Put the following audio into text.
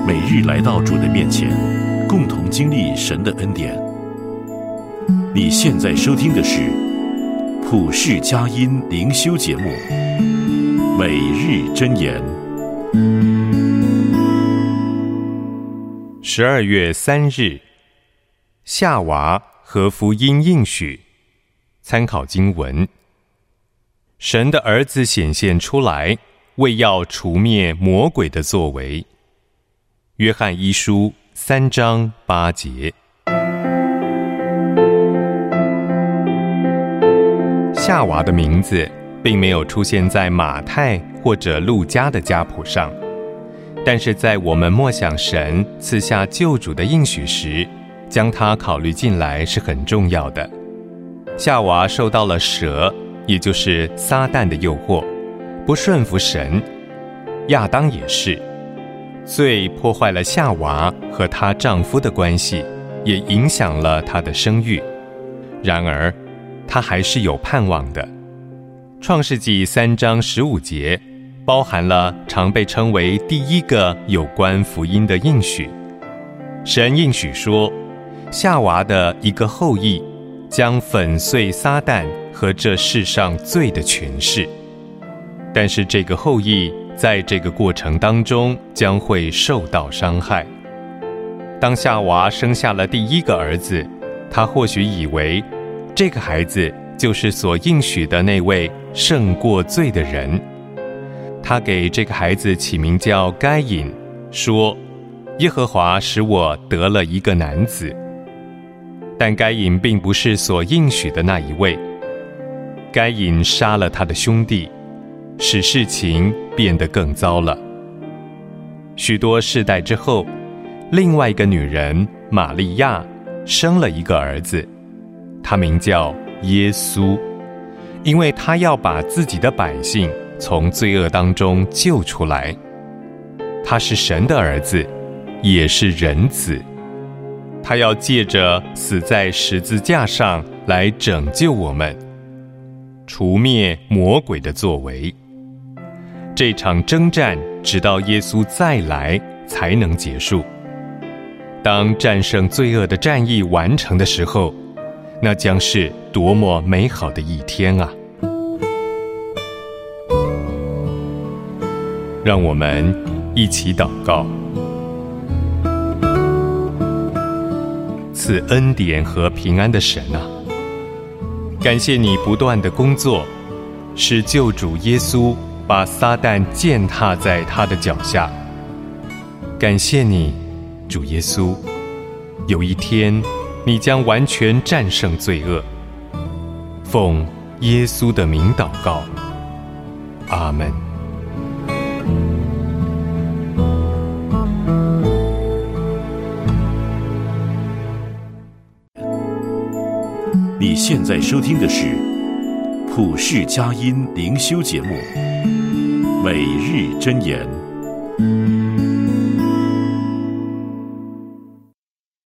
每日来到主的面前，共同经历神的恩典。你现在收听的是普世佳音灵修节目《每日箴言》。 12月3日，夏娃和福音应许。参考经文：神的儿子显现出来，为要除灭魔鬼的作为。约翰一书3章8节。夏娃的名字并没有出现在马太或者路加的家谱上，但是在我们默想神赐下救主的应许时，将它考虑进来是很重要的。夏娃受到了蛇，也就是撒旦的诱惑，不顺服神。亚当也是，罪破坏了夏娃和她丈夫的关系，也影响了她的生育。然而她还是有盼望的。创世纪3章15节包含了常被称为第一个有关福音的应许。神应许说，夏娃的一个后裔将粉碎撒旦和这世上罪的权势。但是这个后裔在这个过程当中将会受到伤害。当夏娃生下了第一个儿子，她或许以为这个孩子就是所应许的那位胜过罪的人。她给这个孩子起名叫该隐，说：耶和华使我得了一个男子。但该隐并不是所应许的那一位。该隐杀了他的兄弟，使事情变得更糟了。许多世代之后，另外一个女人玛利亚生了一个儿子，他名叫耶稣，因为他要把自己的百姓从罪恶当中救出来。他是神的儿子，也是人子。他要借着死在十字架上来拯救我们，除灭魔鬼的作为。这场征战直到耶稣再来才能结束。当战胜罪恶的战役完成的时候，那将是多么美好的一天啊！让我们一起祷告。赐恩典和平安的神啊，感谢你不断的工作，使救主耶稣把撒旦践踏在他的脚下。感谢你，主耶稣，有一天你将完全战胜罪恶。奉耶稣的名祷告，阿们。 你现在收听的是普世佳音灵修节目《每日箴言》。